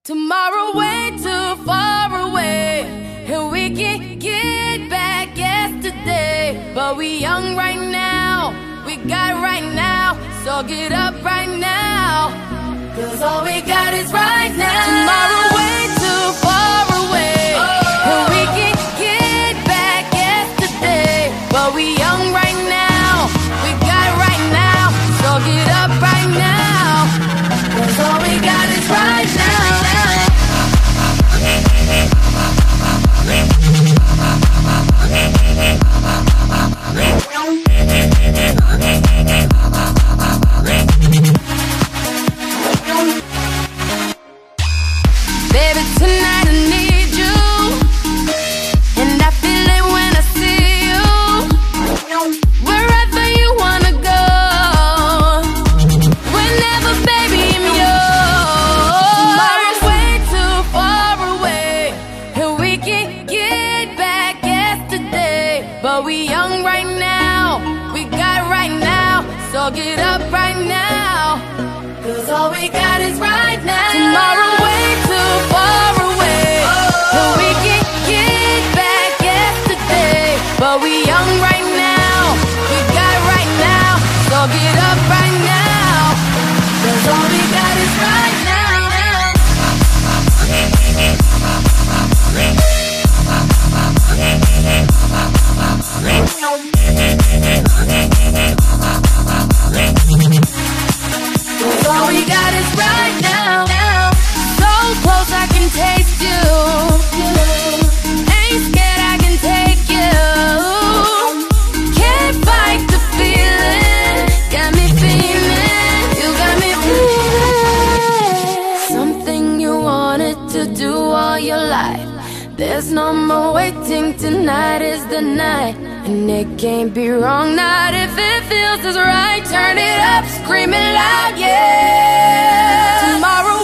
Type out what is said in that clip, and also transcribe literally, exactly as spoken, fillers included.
Tomorrow way too far away, and we can get back yesterday. But we young right now, we got right now, so get up right now, cause all we got is right now. Tomorrow way too far away, and we can get back yesterday. But we young right now, we got right now, so get up right now, cause all we got is right now. Baby, tonight I need you, and I feel it when I see you. Wherever you wanna go, whenever, baby, I'm yours. Tomorrow's way too far away, and we can get back yesterday. But we young right now, we got right now, so get up right now, cause all we got is right now. Tomorrow way too far away, and we can get back yesterday. But we young right now, we got right now, so get up right now, cause all we got is right now. Cause all we got is right now. So close I can taste you, ain't scared I can take you. Can't fight the feeling, got me feeling, you got me feeling. Something you wanted to do all your life, there's no more waiting, tonight is the night. And it can't be wrong, not if it feels as right. Turn it up, scream it loud, yeah. Tomorrow